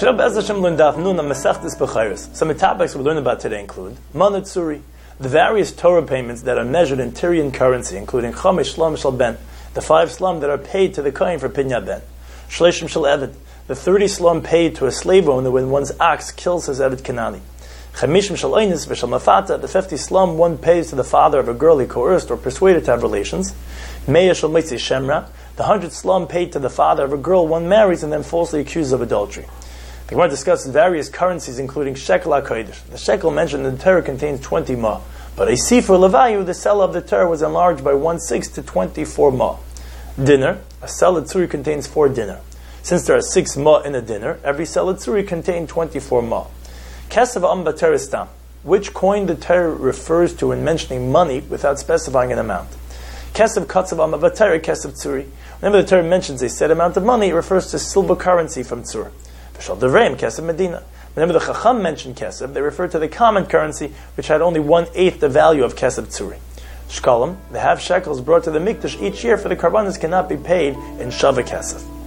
Today, Be'ez Hashem, learn Daf Nun on Masechtas Bechayros. Some topics we learn about today include Mana Tzuri, the various Torah payments that are measured in Tyrian currency, including Chomesh Shlam Shal Ben, the 5 slum that are paid to the Kohen for Pinya Ben, Shleshim Shal Eved, the 30 slum paid to a slave owner when one's ox kills his Eved Kanani, Chamishim Shal Einis V'Shal Mafata, the 50 slum one pays to the father of a girl he coerced or persuaded to have relations, Meya Shal Mitzi Shemra, the 100 slum paid to the father of a girl one marries and then falsely accused of adultery. The Gemara discusses various currencies, including shekel HaKodesh. The shekel mentioned in the Torah contains 20 ma, but a sefer levayu, the selah of the Torah, was enlarged by 1/6 to 24 ma. Dinner, a selah tzuri contains 4 dinner. Since there are 6 ma in a dinner, every selah tzuri contains 24 ma. Kesav am b'teristam, which coin the Torah refers to when mentioning money without specifying an amount. Kesav katsav am b'teri kesav tzuri. Whenever the Torah mentions a set amount of money, it refers to silver currency from tzur. Whenever the Chacham mentioned Kesef, they refer to the common currency, which had only 1/8 the value of Kesef Tzuri. Shkalim, the half shekels brought to the Mikdash each year for the Karbanos cannot be paid in Shava Kesef.